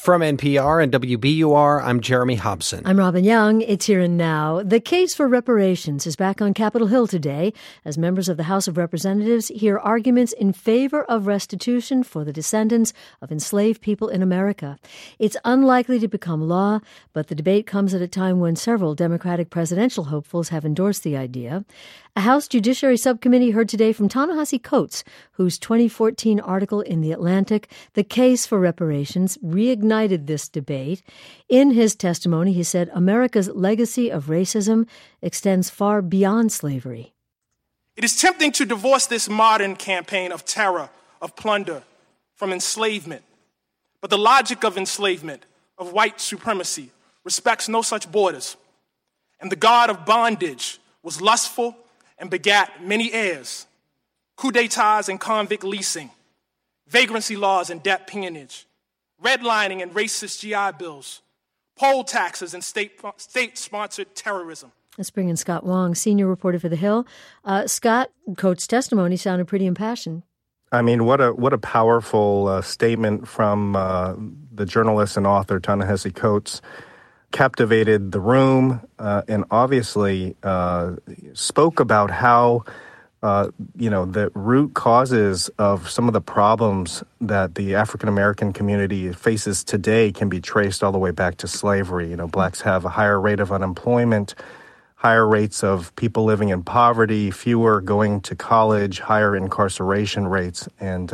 From NPR and WBUR, I'm Jeremy Hobson. I'm Robin Young. It's Here and Now. The case for reparations is back on Capitol Hill today as members of the House of Representatives hear arguments in favor of restitution for the descendants of enslaved people in America. It's unlikely to become law, but the debate comes at a time when several Democratic presidential hopefuls have endorsed the idea. A House Judiciary Subcommittee heard today from Ta-Nehisi Coates, whose 2014 article in The Atlantic, The Case for Reparations, reignited this debate. In his testimony, he said America's legacy of racism extends far beyond slavery. It is tempting to divorce this modern campaign of terror, of plunder, from enslavement. But the logic of enslavement, of white supremacy, respects no such borders. And the God of bondage was lustful and begat many heirs, coup d'etats and convict leasing, vagrancy laws and debt peonage, redlining and racist GI bills, poll taxes and state-sponsored terrorism. Let's bring in Scott Wong, senior reporter for The Hill. Scott, Coates' testimony sounded pretty impassioned. I mean, what a powerful statement from the journalist and author Ta-Nehisi Coates. Captivated the room and obviously spoke about how, the root causes of some of the problems that the African-American community faces today can be traced all the way back to slavery. Blacks have a higher rate of unemployment, higher rates of people living in poverty, fewer going to college, higher incarceration rates. And,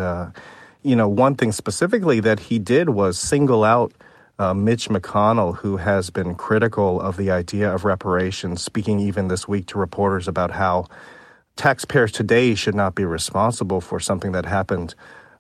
one thing specifically that he did was single out Mitch McConnell, who has been critical of the idea of reparations, speaking even this week to reporters about how taxpayers today should not be responsible for something that happened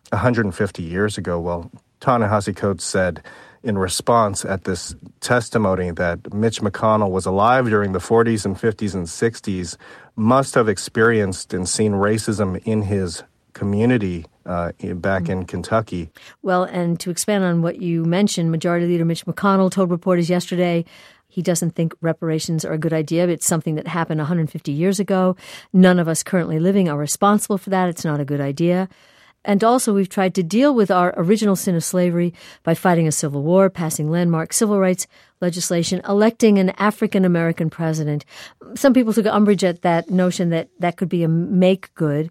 150 years ago. Well, Ta-Nehisi Coates said in response at this testimony that Mitch McConnell was alive during the 40s and 50s and 60s, must have experienced and seen racism in his community back in Kentucky. Well, and to expand on what you mentioned, Majority Leader Mitch McConnell told reporters yesterday he doesn't think reparations are a good idea. It's something that happened 150 years ago. None of us currently living are responsible for that. It's not a good idea. And also, we've tried to deal with our original sin of slavery by fighting a civil war, passing landmark civil rights legislation, electing an African-American president. Some people took umbrage at that notion that that could be a make-good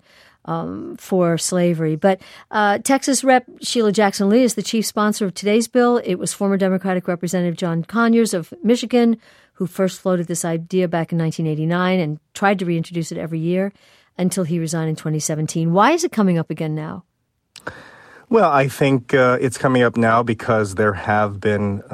for slavery. But Texas Rep. Sheila Jackson Lee is the chief sponsor of today's bill. It was former Democratic Representative John Conyers of Michigan who first floated this idea back in 1989 and tried to reintroduce it every year until he resigned in 2017. Why is it coming up again now? Well, I think it's coming up now because there have been,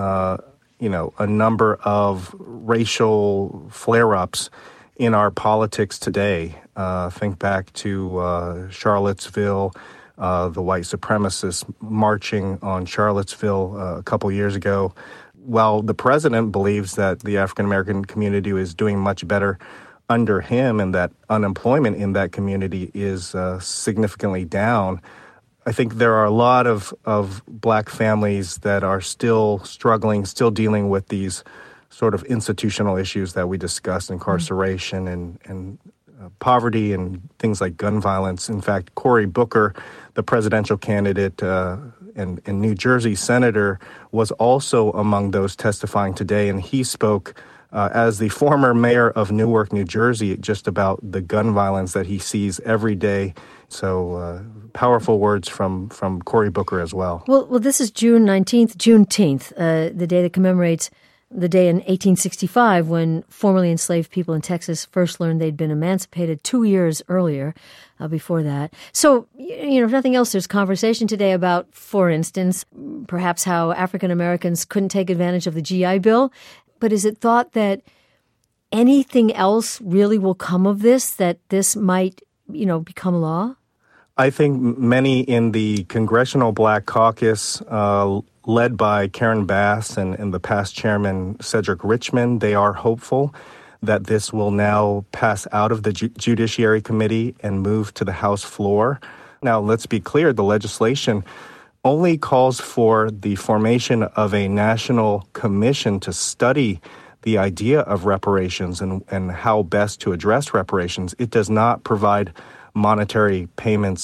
a number of racial flare-ups in our politics today. Think back to Charlottesville, the white supremacists marching on Charlottesville a couple years ago. While the president believes that the African-American community is doing much better under him and that unemployment in that community is significantly down, I think there are a lot of black families that are still struggling, still dealing with these sort of institutional issues that we discussed, incarceration and poverty and things like gun violence. In fact, Cory Booker, the presidential candidate and New Jersey senator, was also among those testifying today, and he spoke as the former mayor of Newark, New Jersey, just about the gun violence that he sees every day. So powerful words from Cory Booker as well. Well, this is Juneteenth, the day that commemorates the day in 1865 when formerly enslaved people in Texas first learned they'd been emancipated 2 years earlier before that. So, if nothing else, there's conversation today about, for instance, perhaps how African Americans couldn't take advantage of the GI Bill. But is it thought that anything else really will come of this, that this might, become law? I think many in the Congressional Black Caucus, led by Karen Bass and the past chairman Cedric Richmond, they are hopeful that this will now pass out of the Judiciary Committee and move to the House floor. Now, let's be clear, the legislation only calls for the formation of a national commission to study the idea of reparations and how best to address reparations. It does not provide monetary payments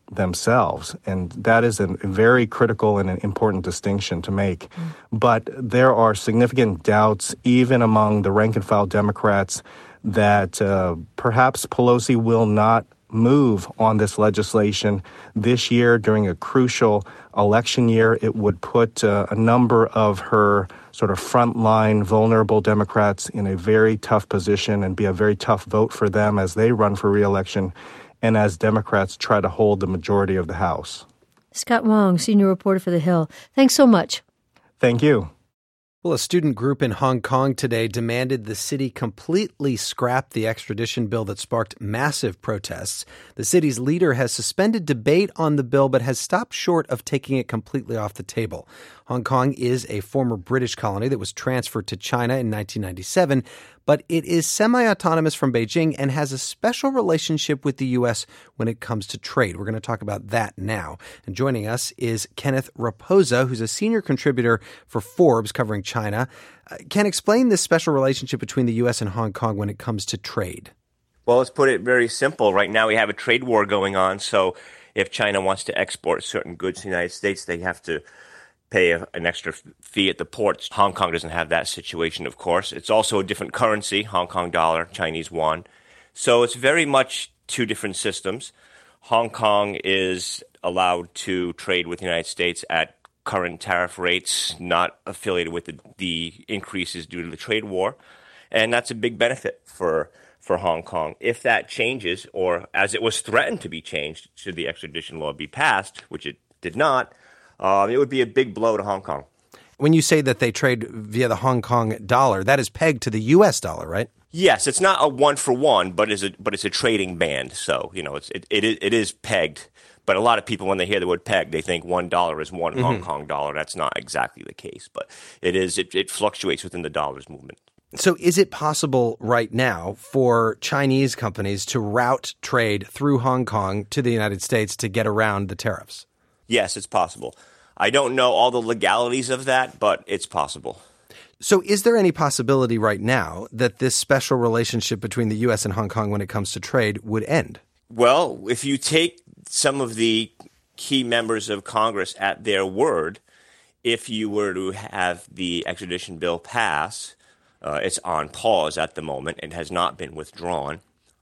themselves. And that is a very critical and an important distinction to make. But there are significant doubts, even among the rank-and-file Democrats, that perhaps Pelosi will not move on this legislation this year during a crucial election year. It would put a number of her sort of frontline, vulnerable Democrats in a very tough position and be a very tough vote for them as they run for re-election and as Democrats try to hold the majority of the House. Scott Wong, senior reporter for The Hill. Thanks so much. Thank you. Well, a student group in Hong Kong today demanded the city completely scrap the extradition bill that sparked massive protests. The city's leader has suspended debate on the bill, but has stopped short of taking it completely off the table. Hong Kong is a former British colony that was transferred to China in 1997, but it is semi-autonomous from Beijing and has a special relationship with the U.S. when it comes to trade. We're going to talk about that now. And joining us is Kenneth Raposa, who's a senior contributor for Forbes covering China. Ken, explain this special relationship between the U.S. and Hong Kong when it comes to trade. Well, let's put it very simple. Right now we have a trade war going on, so if China wants to export certain goods to the United States, they have to pay an extra fee at the ports. Hong Kong doesn't have that situation, of course. It's also a different currency, Hong Kong dollar, Chinese yuan. So it's very much two different systems. Hong Kong is allowed to trade with the United States at current tariff rates, not affiliated with the increases due to the trade war. And that's a big benefit for Hong Kong. If that changes, or as it was threatened to be changed, should the extradition law be passed, which it did not, it would be a big blow to Hong Kong. When you say that they trade via the Hong Kong dollar, that is pegged to the U.S. dollar, right? Yes, it's not a one-for-one, but it's a trading band. So, it is pegged. But a lot of people, when they hear the word peg, they think $1 is one Hong Kong dollar. That's not exactly the case, but it fluctuates within the dollar's movement. So is it possible right now for Chinese companies to route trade through Hong Kong to the United States to get around the tariffs? Yes, it's possible. I don't know all the legalities of that, but it's possible. So is there any possibility right now that this special relationship between the U.S. and Hong Kong when it comes to trade would end? Well, if you take some of the key members of Congress at their word, if you were to have the extradition bill pass, it's on pause at the moment and has not been withdrawn,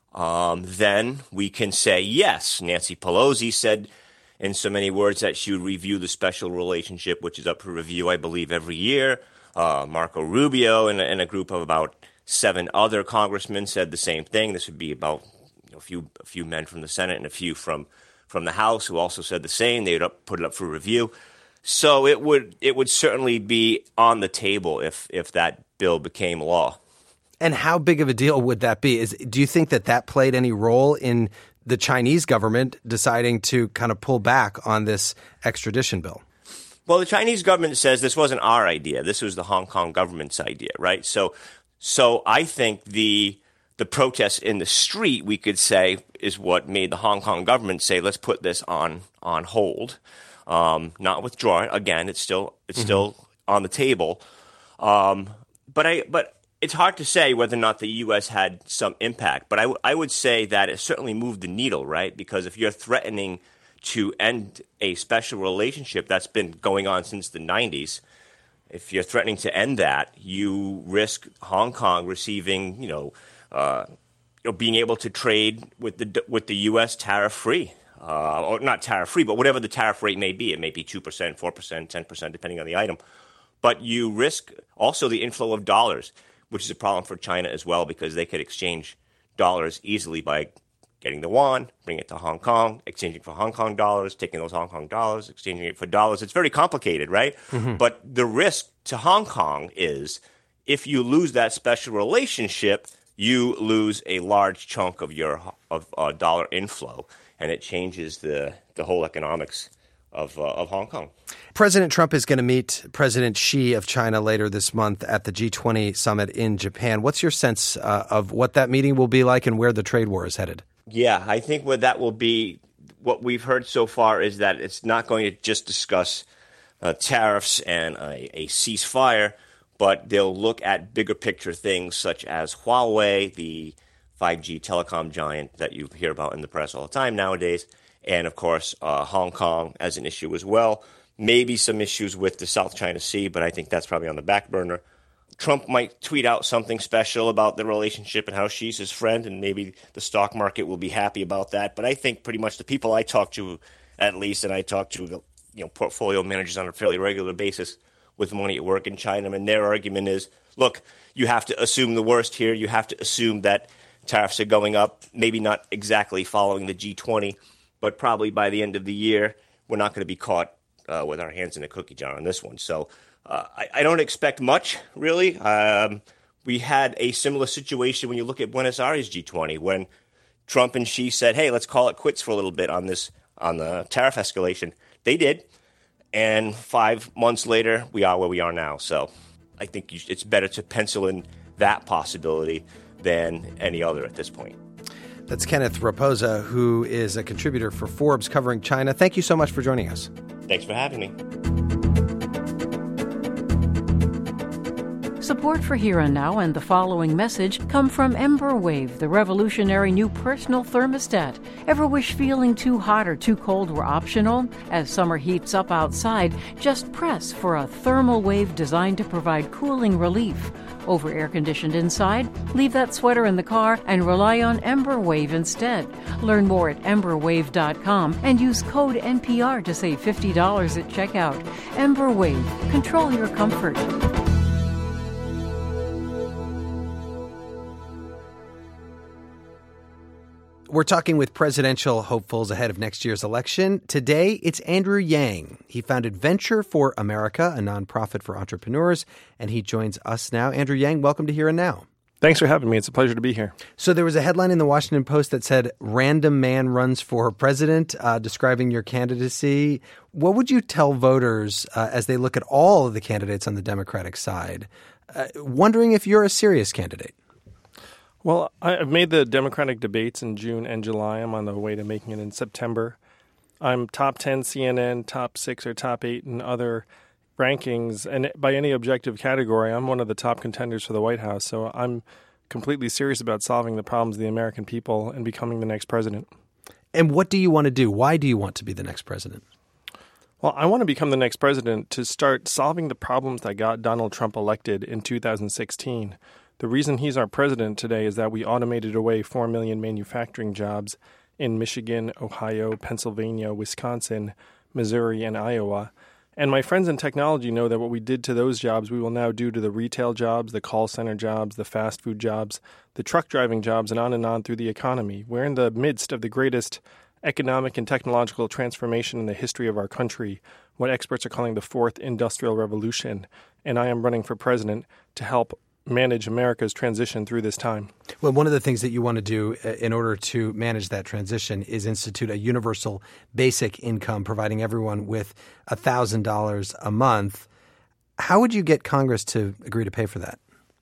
then we can say yes. Nancy Pelosi said in so many words that she would review the special relationship, which is up for review, I believe, every year. Marco Rubio and a group of about 7 other congressmen said the same thing. This would be about a few men from the Senate and a few from the House who also said the same. They would put it up for review. So it would certainly be on the table if that bill became law. And how big of a deal would that be? Do you think that played any role in the Chinese government deciding to kind of pull back on this extradition bill? Well, the Chinese government says this wasn't our idea. This was the Hong Kong government's idea, right? So I think the protests in the street, we could say, is what made the Hong Kong government say, let's put this on hold, not withdraw it. Again, it's still on the table. But it's hard to say whether or not the U.S. had some impact. But I would say that it certainly moved the needle, right? Because if you're threatening to end a special relationship that's been going on since the 90s, if you're threatening to end that, you risk Hong Kong receiving, being able to trade with the U.S. tariff-free. Or not tariff-free, but whatever the tariff rate may be. It may be 2%, 4%, 10%, depending on the item. But you risk also the inflow of dollars, which is a problem for China as well, because they could exchange dollars easily by getting the yuan, bring it to Hong Kong, exchanging for Hong Kong dollars, taking those Hong Kong dollars, exchanging it for dollars. It's very complicated, right? Mm-hmm. But the risk to Hong Kong is if you lose that special relationship, you lose a large chunk of your dollar inflow, and it changes the whole economics of Hong Kong. President Trump is going to meet President Xi of China later this month at the G20 summit in Japan. What's your sense of what that meeting will be like and where the trade war is headed? Yeah, I think what that will be, what we've heard so far is that it's not going to just discuss tariffs and a ceasefire, but they'll look at bigger picture things such as Huawei, the 5G telecom giant that you hear about in the press all the time nowadays, and, of course, Hong Kong as an issue as well. Maybe some issues with the South China Sea, but I think that's probably on the back burner. Trump might tweet out something special about the relationship and how she's his friend, and maybe the stock market will be happy about that. But I think pretty much the people I talk to, at least, and I talk to portfolio managers on a fairly regular basis with money at work in China, and their argument is, look, you have to assume the worst here. You have to assume that tariffs are going up, maybe not exactly following the G20, but probably by the end of the year, we're not going to be caught with our hands in a cookie jar on this one. So I don't expect much, really. We had a similar situation when you look at Buenos Aires G20, when Trump and Xi said, hey, let's call it quits for a little bit on the tariff escalation. They did. And 5 months later, we are where we are now. So I think it's better to pencil in that possibility than any other at this point. That's Kenneth Raposa, who is a contributor for Forbes covering China. Thank you so much for joining us. Thanks for having me. Support for Here and Now and the following message come from EmberWave, the revolutionary new personal thermostat. Ever wish feeling too hot or too cold were optional? As summer heats up outside, just press for a thermal wave designed to provide cooling relief. Over air-conditioned inside? Leave that sweater in the car and rely on EmberWave instead. Learn more at emberwave.com and use code NPR to save $50 at checkout. EmberWave. Control your comfort. We're talking with presidential hopefuls ahead of next year's election. Today, it's Andrew Yang. He founded Venture for America, a nonprofit for entrepreneurs, and he joins us now. Andrew Yang, welcome to Here and Now. Thanks for having me. It's a pleasure to be here. So there was a headline in the Washington Post that said, "Random man runs for president," describing your candidacy. What would you tell voters as they look at all of the candidates on the Democratic side, wondering if you're a serious candidate? Well, I've made the Democratic debates in June and July. I'm on the way to making it in September. I'm top 10 CNN, top 6 or top 8 in other rankings. And by any objective category, I'm one of the top contenders for the White House. So I'm completely serious about solving the problems of the American people and becoming the next president. And what do you want to do? Why do you want to be the next president? Well, I want to become the next president to start solving the problems that got Donald Trump elected in 2016. The reason he's our president today is that we automated away 4 million manufacturing jobs in Michigan, Ohio, Pennsylvania, Wisconsin, Missouri, and Iowa. And my friends in technology know that what we did to those jobs, we will now do to the retail jobs, the call center jobs, the fast food jobs, the truck driving jobs, and on through the economy. We're in the midst of the greatest economic and technological transformation in the history of our country, what experts are calling the fourth industrial revolution. And I am running for president to help manage America's transition through this time. Well, one of the things that you want to do in order to manage that transition is institute a universal basic income, providing everyone with $1,000 a month. How would you get Congress to agree to pay for that?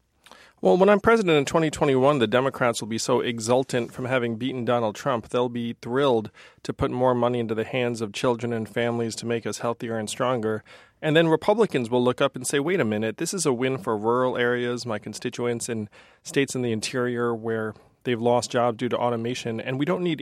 Well, when I'm president in 2021, the Democrats will be so exultant from having beaten Donald Trump. They'll be thrilled to put more money into the hands of children and families to make us healthier and stronger. And then Republicans will look up and say, wait a minute, this is a win for rural areas, my constituents in states in the interior where they've lost jobs due to automation. And we don't need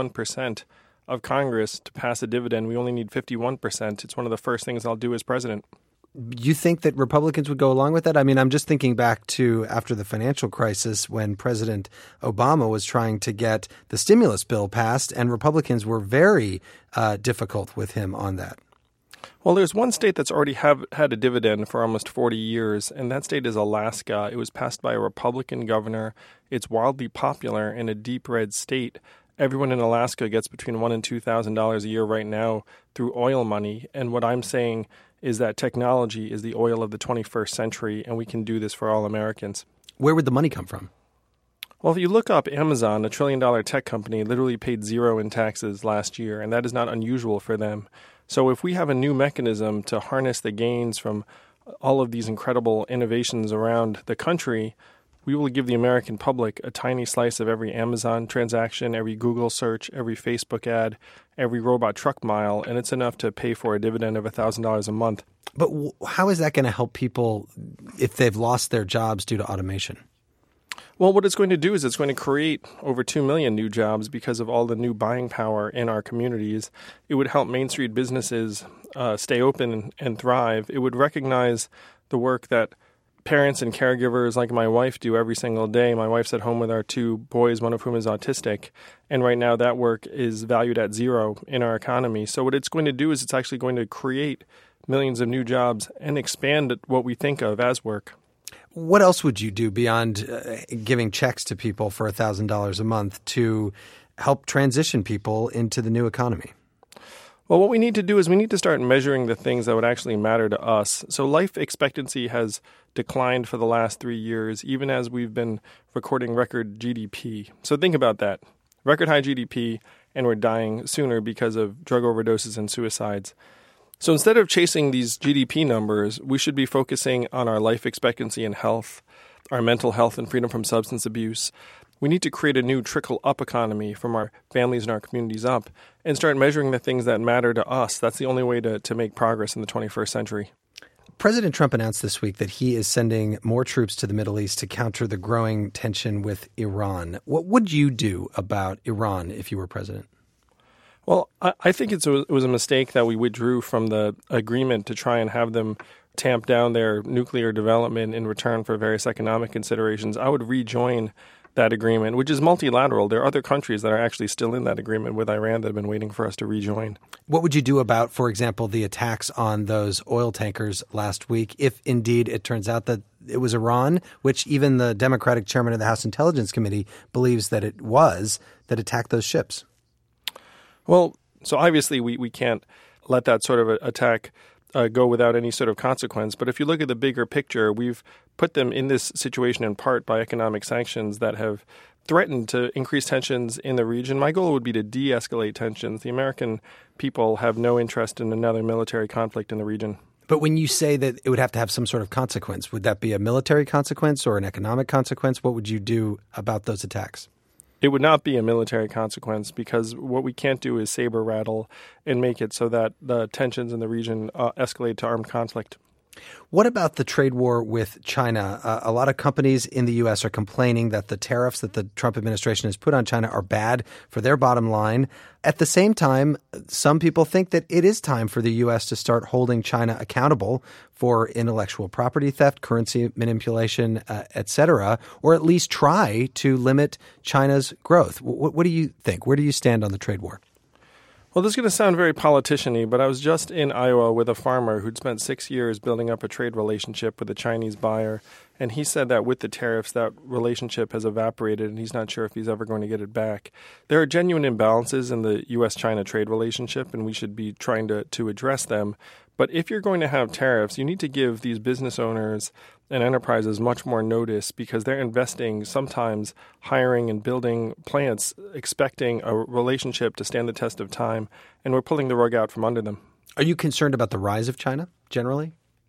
81% of Congress to pass a dividend. We only need 51%. It's one of the first things I'll do as president. You think that Republicans would go along with that? I mean, I'm just thinking back to after the financial crisis when President Obama was trying to get the stimulus bill passed, and Republicans were very difficult with him on that. Well, there's one state that's already had a dividend for almost 40 years, and that state is Alaska. It was passed by a Republican governor. It's wildly popular in a deep red state. Everyone in Alaska gets between $1,000 and $2,000 a year right now through oil money. And what I'm saying is that technology is the oil of the 21st century, and we can do this for all Americans. Where would the money come from? Well, if you look up Amazon, a $1 trillion tech company, literally paid zero in taxes last year, and that is not unusual for them. So if we have a new mechanism to harness the gains from all of these incredible innovations around the country, we will give the American public a tiny slice of every Amazon transaction, every Google search, every Facebook ad, every robot truck mile, and it's enough to pay for a dividend of $1,000 a month. But how is that going to help people if they've lost their jobs due to automation? Well, what it's going to do is it's going to create over 2 million new jobs because of all the new buying power in our communities. It would help Main Street businesses stay open and thrive. It would recognize the work that parents and caregivers like my wife do every single day. My wife's at home with our 2 boys, one of whom is autistic. And right now that work is valued at zero in our economy. So what it's going to do is it's actually going to create millions of new jobs and expand what we think of as work. What else would you do beyond giving checks to people for $1,000 a month to help transition people into the new economy? Well, what we need to do is we need to start measuring the things that would actually matter to us. So life expectancy has declined for the last 3 years, even as we've been recording record GDP. So think about that. Record high GDP, and we're dying sooner because of drug overdoses and suicides. So instead of chasing these GDP numbers, we should be focusing on our life expectancy and health, our mental health and freedom from substance abuse. We need to create a new trickle-up economy from our families and our communities up and start measuring the things that matter to us. That's the only way to make progress in the 21st century. President Trump announced this week that he is sending more troops to the Middle East to counter the growing tension with Iran. What would you do about Iran if you were president? Well, I think it was a mistake that we withdrew from the agreement to try and have them tamp down their nuclear development in return for various economic considerations. I would rejoin that agreement, which is multilateral. There are other countries that are actually still in that agreement with Iran that have been waiting for us to rejoin. What would you do about, for example, the attacks on those oil tankers last week, if indeed it turns out that it was Iran, which even the Democratic chairman of the House Intelligence Committee believes that it was, that attacked those ships? Well, so obviously we can't let that sort of attack go without any sort of consequence. But if you look at the bigger picture, we've put them in this situation in part by economic sanctions that have threatened to increase tensions in the region. My goal would be to de-escalate tensions. The American people have no interest in another military conflict in the region. But when you say that it would have to have some sort of consequence, would that be a military consequence or an economic consequence? What would you do about those attacks? It would not be a military consequence because what we can't do is saber rattle and make it so that the tensions in the region escalate to armed conflict. What about the trade war with China? A lot of companies in the U.S. are complaining that the tariffs that the Trump administration has put on China are bad for their bottom line. At the same time, some people think that it is time for the U.S. to start holding China accountable for intellectual property theft, currency manipulation, et cetera, or at least try to limit China's growth. What do you think? Where do you stand on the trade war? Well, this is going to sound very politician-y, but I was just in Iowa with a farmer who'd spent 6 years building up a trade relationship with a Chinese buyer, and he said that with the tariffs, that relationship has evaporated, and he's not sure if he's ever going to get it back. There are genuine imbalances in the U.S.-China trade relationship, and we should be trying to address them. But if you're going to have tariffs, you need to give these business owners and enterprises much more notice because they're investing, sometimes hiring and building plants, expecting a relationship to stand the test of time, and we're pulling the rug out from under them. Are you concerned about the rise of China generally?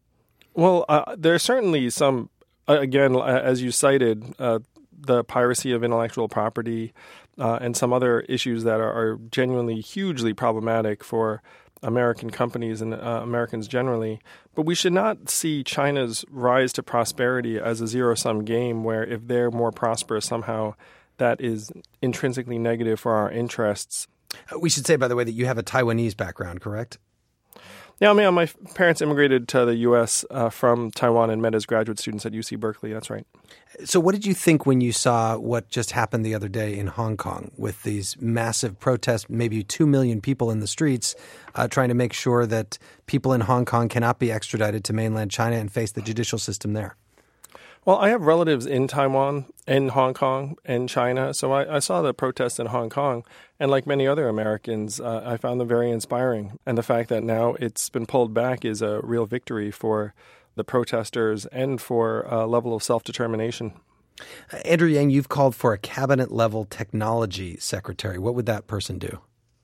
Well, there are certainly some, again, as you cited, the piracy of intellectual property and some other issues that are genuinely hugely problematic for American companies and Americans generally. But we should not see China's rise to prosperity as a zero-sum game where if they're more prosperous somehow, that is intrinsically negative for our interests. We should say, by the way, that you have a Taiwanese background, correct? Yeah, my parents immigrated to the U.S. From Taiwan and met as graduate students at UC Berkeley. That's right. So what did you think when you saw what just happened the other day in Hong Kong with these massive protests, maybe 2 million people in the streets trying to make sure that people in Hong Kong cannot be extradited to mainland China and face the judicial system there? Well, I have relatives in Taiwan, in Hong Kong, and China, so I saw the protests in Hong Kong, and like many other Americans, I found them very inspiring. And the fact that now it's been pulled back is a real victory for the protesters and for a level of self-determination. Andrew Yang, you've called for a cabinet-level technology secretary. What would that person do?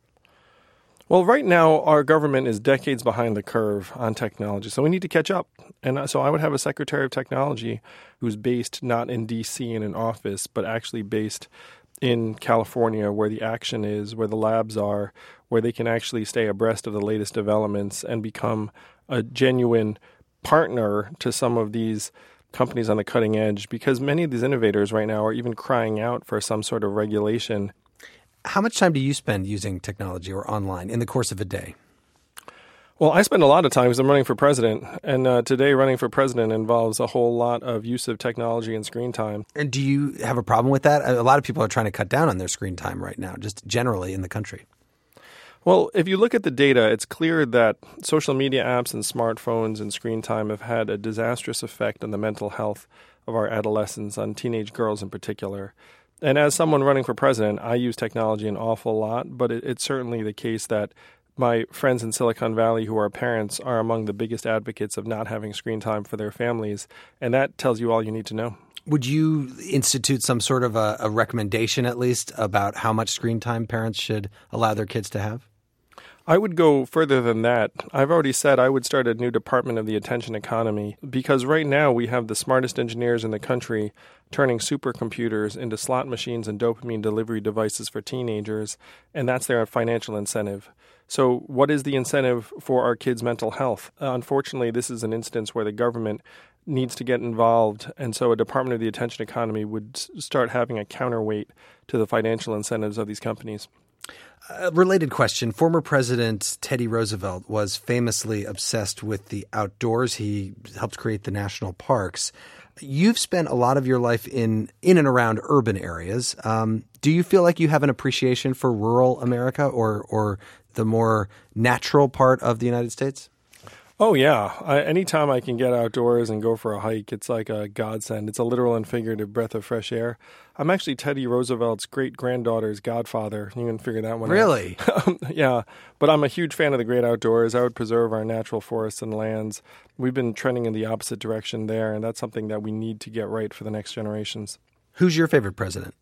Well, right now, our government is decades behind the curve on technology, so we need to catch up. And so I would have a secretary of technology who's based not in D.C. in an office, but actually based in California where the action is, where the labs are, where they can actually stay abreast of the latest developments and become a genuine partner to some of these companies on the cutting edge, because many of these innovators right now are even crying out for some sort of regulation. How much time do you spend using technology or online in the course of a day? Well, I spend a lot of time because I'm running for president, and today running for president involves a whole lot of use of technology and screen time. And do you have a problem with that? A lot of people are trying to cut down on their screen time right now, just generally in the country. Well, if you look at the data, it's clear that social media apps and smartphones and screen time have had a disastrous effect on the mental health of our adolescents, on teenage girls in particular. And as someone running for president, I use technology an awful lot, but it's certainly the case that my friends in Silicon Valley who are parents are among the biggest advocates of not having screen time for their families, and that tells you all you need to know. Would you institute some sort of a recommendation, at least, about how much screen time parents should allow their kids to have? I would go further than that. I've already said I would start a new department of the attention economy, because right now we have the smartest engineers in the country turning supercomputers into slot machines and dopamine delivery devices for teenagers, and that's their financial incentive. So what is the incentive for our kids' mental health? Unfortunately, this is an instance where the government needs to get involved, and so a department of the attention economy would start having a counterweight to the financial incentives of these companies. A related question. Former President Teddy Roosevelt was famously obsessed with the outdoors. He helped create the national parks. You've spent a lot of your life in and around urban areas. Do you feel like you have an appreciation for rural America or the more natural part of the United States? Oh, yeah. Anytime I can get outdoors and go for a hike, it's like a godsend. It's a literal and figurative breath of fresh air. I'm actually Teddy Roosevelt's great-granddaughter's godfather. You can figure that one out. Really? Yeah. But I'm a huge fan of the great outdoors. I would preserve our natural forests and lands. We've been trending in the opposite direction there, and that's something that we need to get right for the next generations. Who's your favorite president?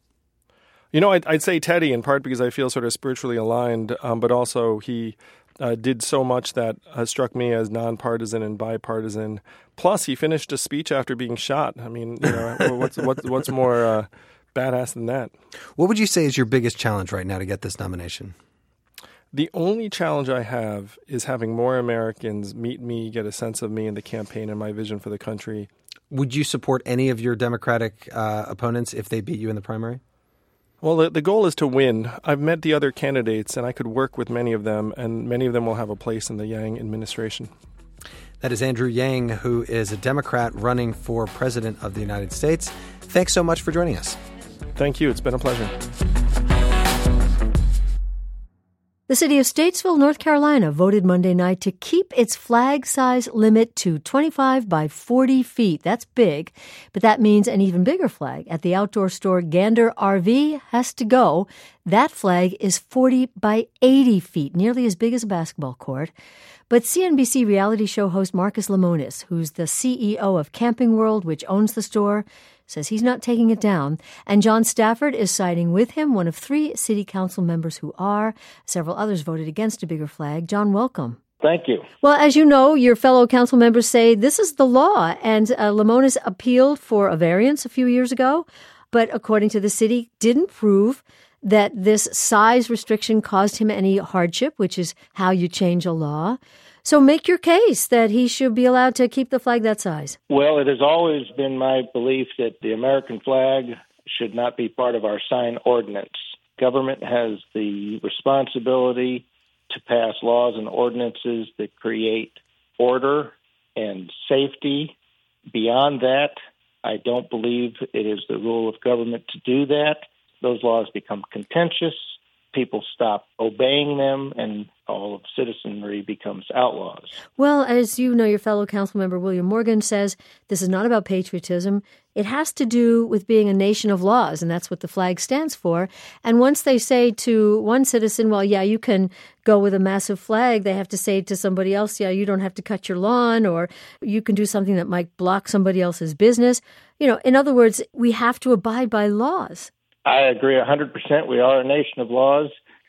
You know, I'd say Teddy, in part because I feel sort of spiritually aligned, but also he did so much that struck me as nonpartisan and bipartisan. Plus, he finished a speech after being shot. I mean, you know, what's more badass than that? What would you say is your biggest challenge right now to get this nomination? The only challenge I have is having more Americans meet me, get a sense of me and the campaign and my vision for the country. Would you support any of your Democratic opponents if they beat you in the primary? Well, the goal is to win. I've met the other candidates, and I could work with many of them, and many of them will have a place in the Yang administration. That is Andrew Yang, who is a Democrat running for president of the United States. Thanks so much for joining us. Thank you. It's been a pleasure. The city of Statesville, North Carolina, voted Monday night to keep its flag size limit to 25 by 40 feet. That's big, but that means an even bigger flag at the outdoor store Gander RV has to go. That flag is 40 by 80 feet, nearly as big as a basketball court. But CNBC reality show host Marcus Lemonis, who's the CEO of Camping World, which owns the store, says he's not taking it down. And John Stafford is siding with him, one of 3 city council members who are. Several others voted against a bigger flag. John, welcome. Thank you. Well, as you know, your fellow council members say this is the law. And Lemonis appealed for a variance a few years ago, but according to the city, didn't prove that this size restriction caused him any hardship, which is how you change a law. So make your case that he should be allowed to keep the flag that size. Well, it has always been my belief that the American flag should not be part of our sign ordinance. Government has the responsibility to pass laws and ordinances that create order and safety. Beyond that, I don't believe it is the rule of government to do that. Those laws become contentious. People stop obeying them, and all of citizenry becomes outlaws. Well, as you know, your fellow council member William Morgan says this is not about patriotism. It has to do with being a nation of laws, and that's what the flag stands for. And once they say to one citizen, well, yeah, you can go with a massive flag, they have to say to somebody else, yeah, you don't have to cut your lawn, or you can do something that might block somebody else's business. You know, in other words, we have to abide by laws. I agree 100%. We are a nation of laws.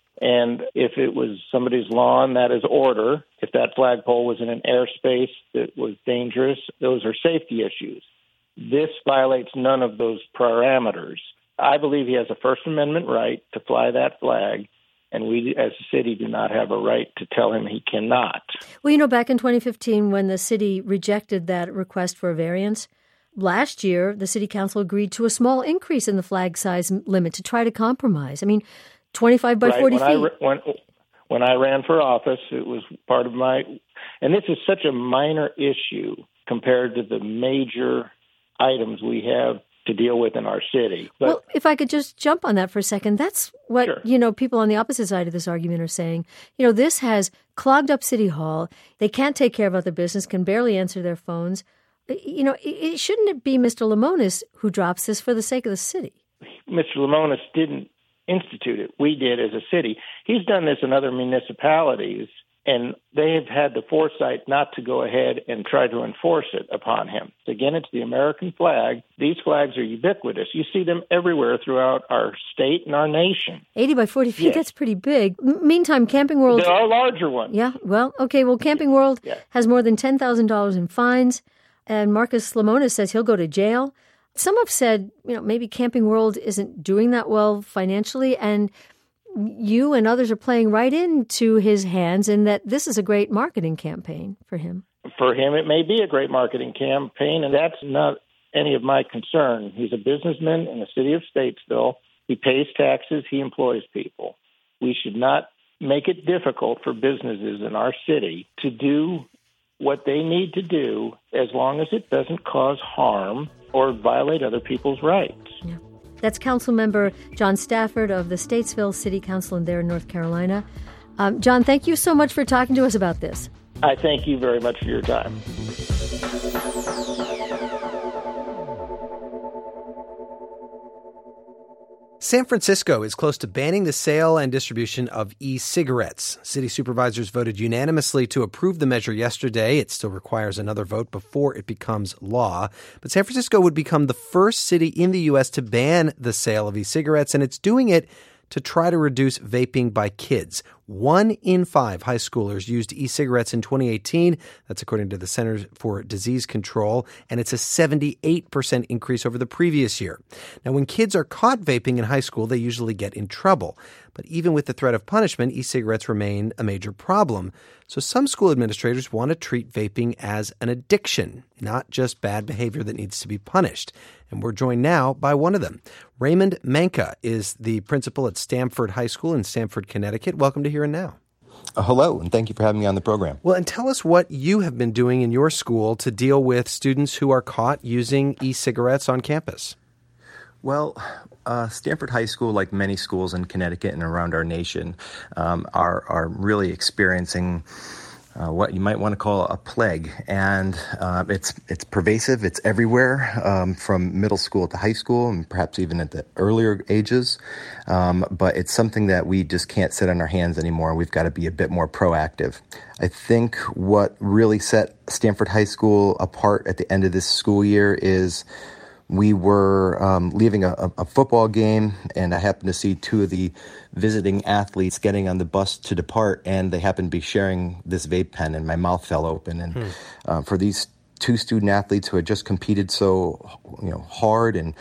And if it was somebody's lawn, that is order. If that flagpole was in an airspace that was dangerous, those are safety issues. This violates none of those parameters. I believe he has a First Amendment right to fly that flag, and we as a city do not have a right to tell him he cannot. Well, you know, back in 2015, when the city rejected that request for a variance, Last year, the city council agreed to a small increase in the flag size limit to try to compromise. I mean, 25 by 40 feet. When I ran for office, it was part of my, and this is such a minor issue compared to the major items we have to deal with in our city. But, well, if I could just jump on that for a second, that's what, sure. People on the opposite side of this argument are saying. This has clogged up City Hall. They can't take care of other business, can barely answer their phones. Shouldn't it be Mr. Lemonis who drops this for the sake of the city? Mr. Lemonis didn't institute it. We did as a city. He's done this in other municipalities, and they have had the foresight not to go ahead and try to enforce it upon him. Again, it's the American flag. These flags are ubiquitous. You see them everywhere throughout our state and our nation. 80 by 40 feet, That's pretty big. Meantime, Camping World... There are larger ones. Yeah, well, okay, Camping World has more than $10,000 in fines, and Marcus Lemonis says he'll go to jail. Some have said, maybe Camping World isn't doing that well financially, and you and others are playing right into his hands, and that this is a great marketing campaign for him. For him, it may be a great marketing campaign, and that's not any of my concern. He's a businessman in the city of Statesville. He pays taxes. He employs people. We should not make it difficult for businesses in our city to do what they need to do as long as it doesn't cause harm or violate other people's rights. Yeah. That's Councilmember John Stafford of the Statesville City Council in there in North Carolina. John, thank you so much for talking to us about this. I thank you very much for your time. San Francisco is close to banning the sale and distribution of e-cigarettes. City supervisors voted unanimously to approve the measure yesterday. It still requires another vote before it becomes law. But San Francisco would become the first city in the U.S. to ban the sale of e-cigarettes, and it's doing it to try to reduce vaping by kids. 1 in 5 high schoolers used e-cigarettes in 2018. That's according to the Centers for Disease Control, and it's a 78% increase over the previous year. Now, when kids are caught vaping in high school, they usually get in trouble. But even with the threat of punishment, e-cigarettes remain a major problem. So some school administrators want to treat vaping as an addiction, not just bad behavior that needs to be punished. And we're joined now by one of them. Raymond Manka is the principal at Stamford High School in Stamford, Connecticut. Welcome to Here and Now. Hello, and thank you for having me on the program. Well, and tell us what you have been doing in your school to deal with students who are caught using e-cigarettes on campus. Well, Stamford High School, like many schools in Connecticut and around our nation, are really experiencing what you might want to call a plague, and it's pervasive. It's everywhere, from middle school to high school, and perhaps even at the earlier ages. But it's something that we just can't sit on our hands anymore. We've got to be a bit more proactive. I think what really set Stamford High School apart at the end of this school year is we were leaving a football game, and I happened to see 2 of the visiting athletes getting on the bus to depart, and they happened to be sharing this vape pen, and my mouth fell open. And for these 2 student athletes who had just competed so hard, and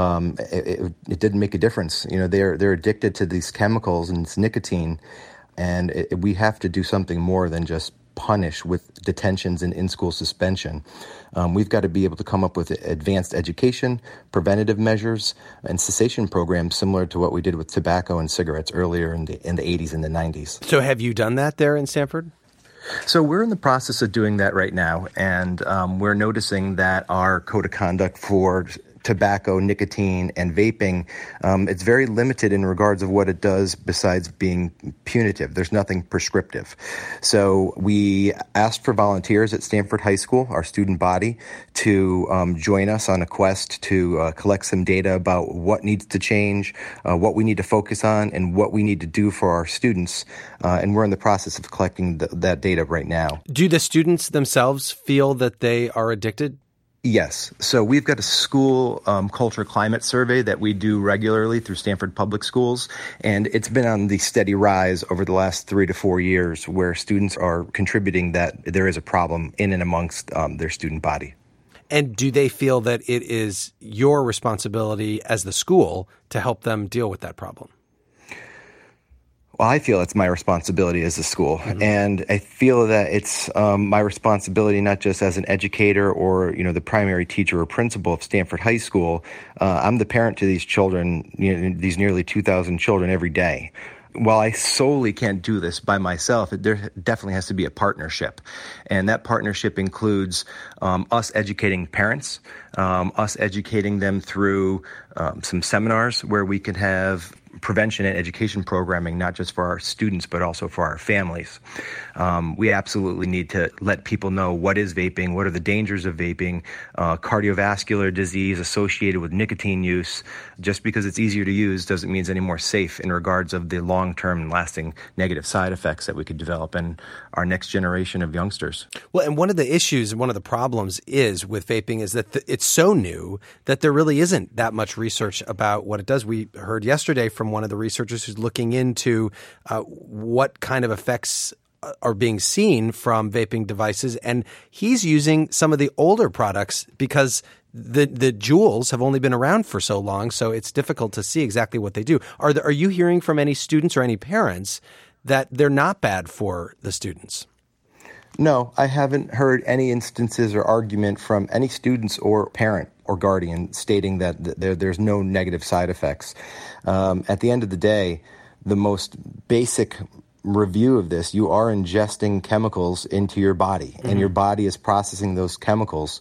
it didn't make a difference. They're addicted to these chemicals and it's nicotine, and we have to do something more than just punish with detentions and in-school suspension. We've got to be able to come up with advanced education, preventative measures, and cessation programs similar to what we did with tobacco and cigarettes earlier in the 80s and the 90s. So have you done that there in Stamford? So we're in the process of doing that right now, and we're noticing that our code of conduct for tobacco, nicotine, and vaping, it's very limited in regards of what it does besides being punitive. There's nothing prescriptive. So we asked for volunteers at Stamford High School, our student body, to join us on a quest to collect some data about what needs to change, what we need to focus on, and what we need to do for our students. And we're in the process of collecting that data right now. Do the students themselves feel that they are addicted? Yes. So we've got a school culture climate survey that we do regularly through Stamford Public Schools, and it's been on the steady rise over the last 3 to 4 years where students are contributing that there is a problem in and amongst their student body. And do they feel that it is your responsibility as the school to help them deal with that problem? Well, I feel it's my responsibility as a school, and I feel that it's my responsibility not just as an educator or the primary teacher or principal of Stanford High School. I'm the parent to these children, these nearly 2,000 children every day. While I solely can't do this by myself, there definitely has to be a partnership. And that partnership includes us educating parents, us educating them through some seminars where we can have prevention and education programming, not just for our students, but also for our families. We absolutely need to let people know what is vaping, what are the dangers of vaping, cardiovascular disease associated with nicotine use. Just because it's easier to use doesn't mean it's any more safe in regards of the long-term and lasting negative side effects that we could develop in our next generation of youngsters. Well, and one of the issues and one of the problems is with vaping is that it's so new that there really isn't that much research about what it does. We heard yesterday from one of the researchers who's looking into what kind of effects are being seen from vaping devices, and he's using some of the older products because the Juuls have only been around for so long, so it's difficult to see exactly what they do. Are you hearing from any students or any parents that they're not bad for the students? No, I haven't heard any instances or argument from any students or parent or guardian stating that there's no negative side effects. At the end of the day, the most basic review of this, you are ingesting chemicals into your body, and your body is processing those chemicals,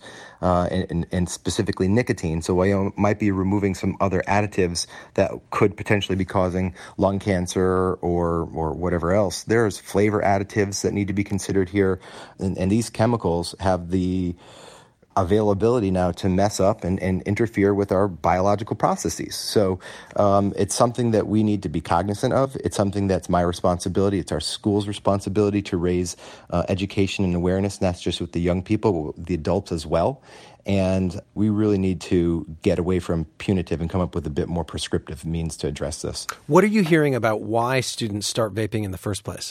and specifically nicotine. So while you might be removing some other additives that could potentially be causing lung cancer or whatever else, there's flavor additives that need to be considered here, and these chemicals have the availability now to mess up and interfere with our biological processes. So it's something that we need to be cognizant of. It's something that's my responsibility. It's our school's responsibility to raise education and awareness, not just with the young people, but the adults as well. And we really need to get away from punitive and come up with a bit more prescriptive means to address this. What are you hearing about why students start vaping in the first place?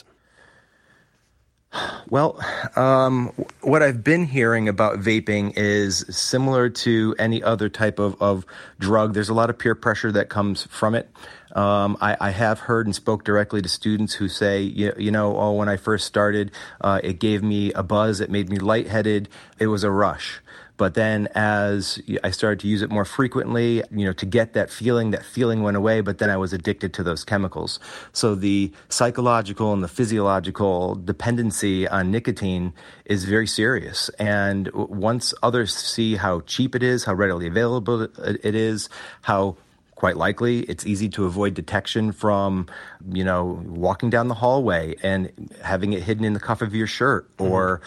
Well, what I've been hearing about vaping is similar to any other type of drug. There's a lot of peer pressure that comes from it. I have heard and spoke directly to students who say, when I first started, it gave me a buzz, it made me lightheaded, it was a rush. But then as I started to use it more frequently, to get that feeling went away, but then I was addicted to those chemicals. So the psychological and the physiological dependency on nicotine is very serious. And once others see how cheap it is, how readily available it is, how quite likely it's easy to avoid detection from, walking down the hallway and having it hidden in the cuff of your shirt, or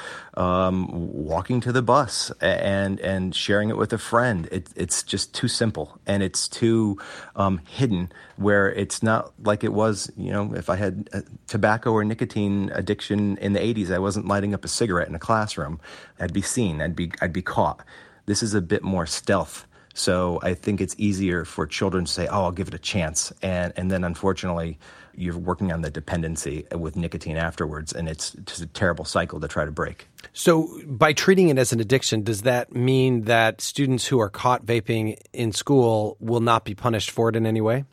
walking to the bus and sharing it with a friend. It's just too simple, and it's too hidden, where it's not like it was, if I had a tobacco or nicotine addiction in the 80s, I wasn't lighting up a cigarette in a classroom. I'd be seen, I'd be caught. This is a bit more stealth. So I think it's easier for children to say, I'll give it a chance. And then, unfortunately, you're working on the dependency with nicotine afterwards, and it's just a terrible cycle to try to break. So by treating it as an addiction, does that mean that students who are caught vaping in school will not be punished for it in any way?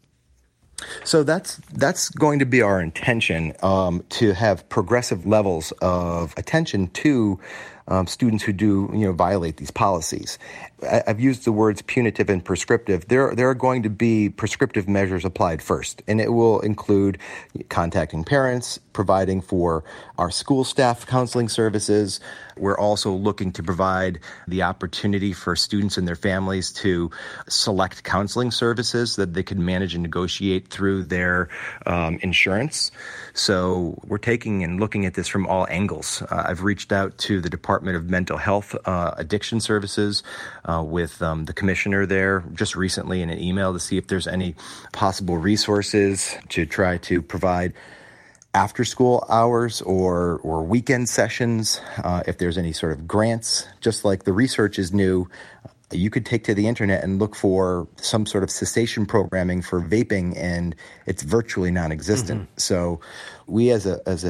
So that's going to be our intention, to have progressive levels of attention to students who do violate these policies. I've used the words punitive and prescriptive. There are going to be prescriptive measures applied first, and it will include contacting parents, providing for our school staff counseling services. We're also looking to provide the opportunity for students and their families to select counseling services that they can manage and negotiate through their insurance. So we're taking and looking at this from all angles. I've reached out to the Department of Mental Health Addiction Services with the commissioner there just recently in an email to see if there's any possible resources to try to provide after school hours or weekend sessions, if there's any sort of grants. Just like the research is new, you could take to the internet and look for some sort of cessation programming for vaping, and it's virtually non-existent. Mm-hmm. So we as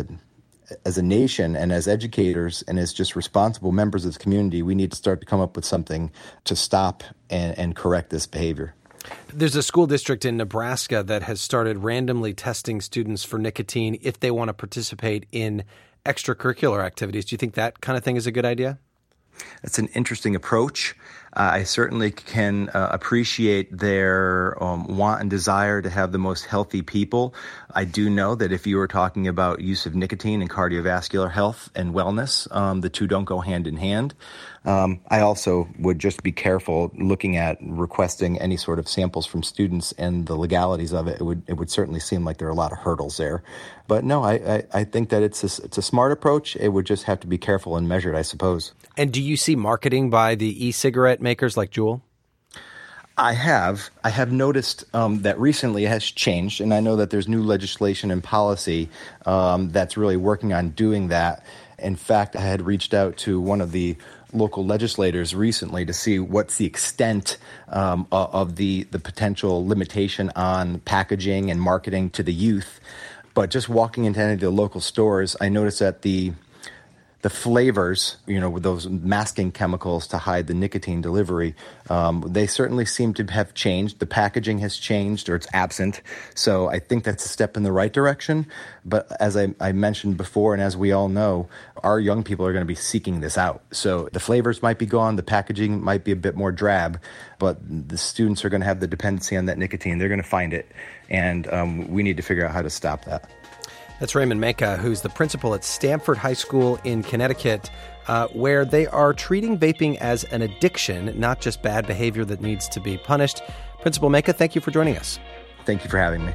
a nation and as educators and as just responsible members of the community, we need to start to come up with something to stop and correct this behavior. There's a school district in Nebraska that has started randomly testing students for nicotine if they want to participate in extracurricular activities. Do you think that kind of thing is a good idea? That's an interesting approach. I certainly can appreciate their want and desire to have the most healthy people. I do know that if you were talking about use of nicotine and cardiovascular health and wellness, the two don't go hand in hand. I also would just be careful looking at requesting any sort of samples from students and the legalities of it. It would certainly seem like there are a lot of hurdles there. But no, I think that it's a smart approach. It would just have to be careful and measured, I suppose. And do you see marketing by the e-cigarette makers like Juul? I have noticed that recently it has changed, and I know that there's new legislation and policy that's really working on doing that. In fact, I had reached out to one of the local legislators recently to see what's the extent of the potential limitation on packaging and marketing to the youth. But just walking into any of the local stores, I noticed that the flavors, with those masking chemicals to hide the nicotine delivery, they certainly seem to have changed. The packaging has changed or it's absent. So I think that's a step in the right direction. But as I mentioned before, and as we all know, our young people are going to be seeking this out. So the flavors might be gone. The packaging might be a bit more drab, but the students are going to have the dependency on that nicotine. They're going to find it. And we need to figure out how to stop that. That's Raymond Maka, who's the principal at Stamford High School in Connecticut, where they are treating vaping as an addiction, not just bad behavior that needs to be punished. Principal Maka, thank you for joining us. Thank you for having me.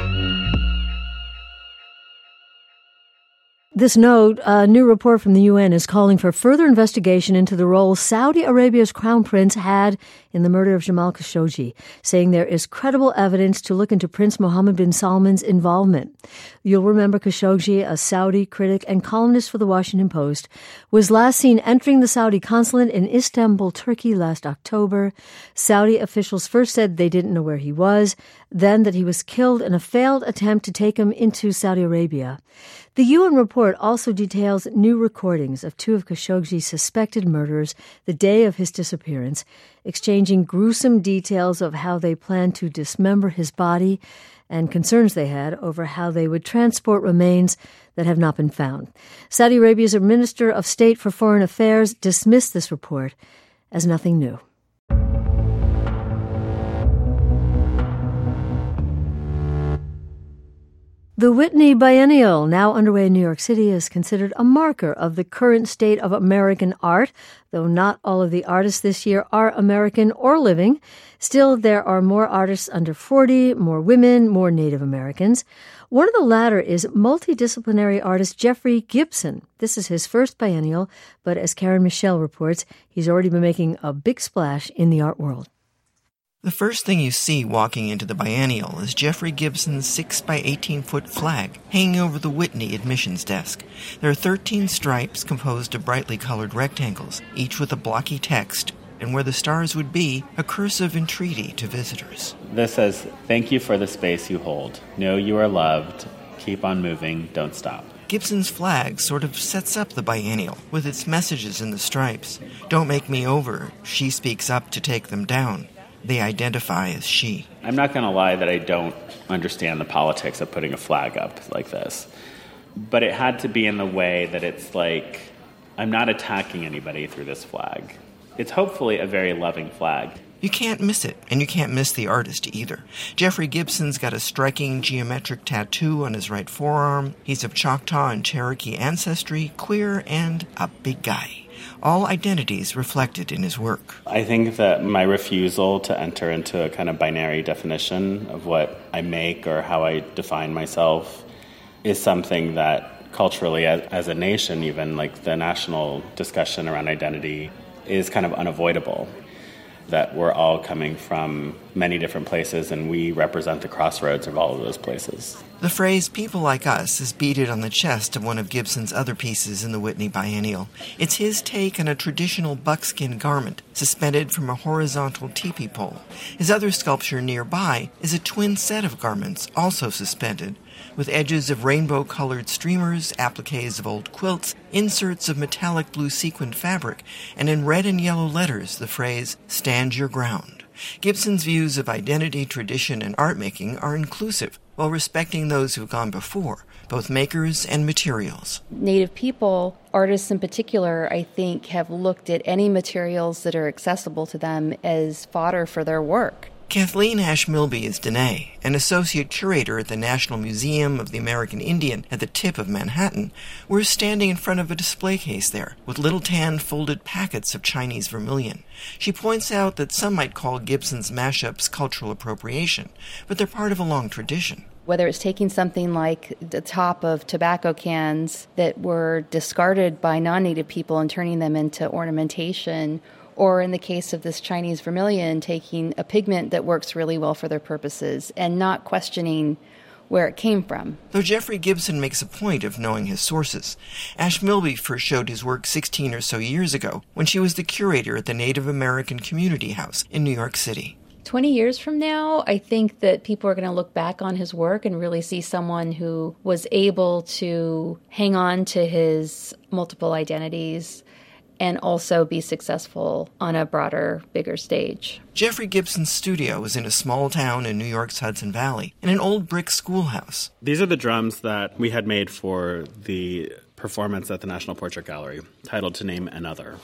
This note, a new report from the UN is calling for further investigation into the role Saudi Arabia's crown prince had in the murder of Jamal Khashoggi, saying there is credible evidence to look into Prince Mohammed bin Salman's involvement. You'll remember Khashoggi, a Saudi critic and columnist for the Washington Post, was last seen entering the Saudi consulate in Istanbul, Turkey last October. Saudi officials first said they didn't know where he was, then that he was killed in a failed attempt to take him into Saudi Arabia. The UN report also details new recordings of two of Khashoggi's suspected murderers the day of his disappearance, exchanging gruesome details of how they planned to dismember his body and concerns they had over how they would transport remains that have not been found. Saudi Arabia's Minister of State for Foreign Affairs dismissed this report as nothing new. The Whitney Biennial, now underway in New York City, is considered a marker of the current state of American art. Though not all of the artists this year are American or living, still there are more artists under 40, more women, more Native Americans. One of the latter is multidisciplinary artist Jeffrey Gibson. This is his first biennial, but as Karen Michelle reports, he's already been making a big splash in the art world. The first thing you see walking into the biennial is Jeffrey Gibson's 6-by-18-foot flag hanging over the Whitney admissions desk. There are 13 stripes composed of brightly colored rectangles, each with a blocky text, and where the stars would be, a cursive entreaty to visitors. This says, "Thank you for the space you hold. Know you are loved. Keep on moving. Don't stop." Gibson's flag sort of sets up the biennial, with its messages in the stripes. Don't make me over. She speaks up to take them down. They identify as she. I'm not going to lie that I don't understand the politics of putting a flag up like this. But it had to be in the way that it's like, I'm not attacking anybody through this flag. It's hopefully a very loving flag. You can't miss it, and you can't miss the artist either. Jeffrey Gibson's got a striking geometric tattoo on his right forearm. He's of Choctaw and Cherokee ancestry, queer, and a big guy. All identities reflected in his work. I think that my refusal to enter into a kind of binary definition of what I make or how I define myself is something that culturally, as a nation, even like the national discussion around identity is kind of unavoidable. That we're all coming from many different places and we represent the crossroads of all of those places. The phrase "people like us" is beaded on the chest of one of Gibson's other pieces in the Whitney Biennial. It's his take on a traditional buckskin garment suspended from a horizontal teepee pole. His other sculpture nearby is a twin set of garments also suspended, with edges of rainbow-colored streamers, appliques of old quilts, inserts of metallic blue sequined fabric, and in red and yellow letters the phrase "Stand Your Ground." Gibson's views of identity, tradition, and art making are inclusive, while respecting those who've gone before, both makers and materials. Native people, artists in particular, I think, have looked at any materials that are accessible to them as fodder for their work. Kathleen Ashmilby is Dene, an associate curator at the National Museum of the American Indian at the tip of Manhattan. We're standing in front of a display case there with little tan folded packets of Chinese vermilion. She points out that some might call Gibson's mashups cultural appropriation, but they're part of a long tradition. Whether it's taking something like the top of tobacco cans that were discarded by non-native people and turning them into ornamentation, or in the case of this Chinese vermilion, taking a pigment that works really well for their purposes and not questioning where it came from. Though Jeffrey Gibson makes a point of knowing his sources, Ashmilby first showed his work 16 or so years ago when she was the curator at the Native American Community House in New York City. 20 years from now, I think that people are going to look back on his work and really see someone who was able to hang on to his multiple identities and also be successful on a broader, bigger stage. Jeffrey Gibson's studio is in a small town in New York's Hudson Valley, in an old brick schoolhouse. These are the drums that we had made for the performance at the National Portrait Gallery, titled To Name Another.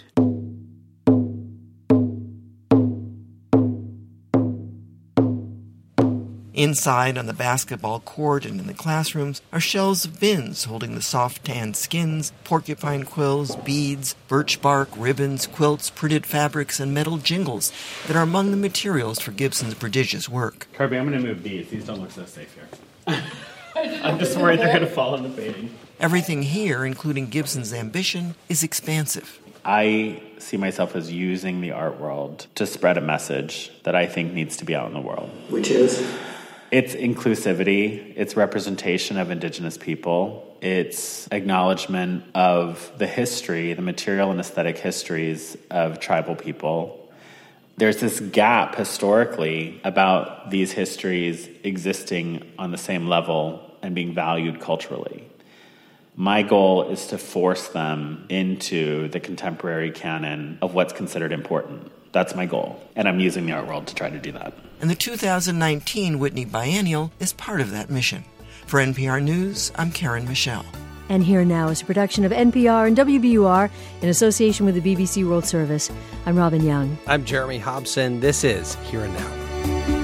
Inside, on the basketball court and in the classrooms, are shelves of bins holding the soft tanned skins, porcupine quills, beads, birch bark, ribbons, quilts, printed fabrics, and metal jingles that are among the materials for Gibson's prodigious work. Kirby, I'm going to move these. These don't look so safe here. I'm just worried they're going to fall in the painting. Everything here, including Gibson's ambition, is expansive. I see myself as using the art world to spread a message that I think needs to be out in the world. Which is? It's inclusivity, it's representation of Indigenous people, it's acknowledgement of the history, the material and aesthetic histories of tribal people. There's this gap historically about these histories existing on the same level and being valued culturally. My goal is to force them into the contemporary canon of what's considered important. That's my goal, and I'm using the art world to try to do that. And the 2019 Whitney Biennial is part of that mission. For NPR News, I'm Karen Michelle. And Here Now is a production of NPR and WBUR in association with the BBC World Service. I'm Robin Young. I'm Jeremy Hobson. This is Here and Now.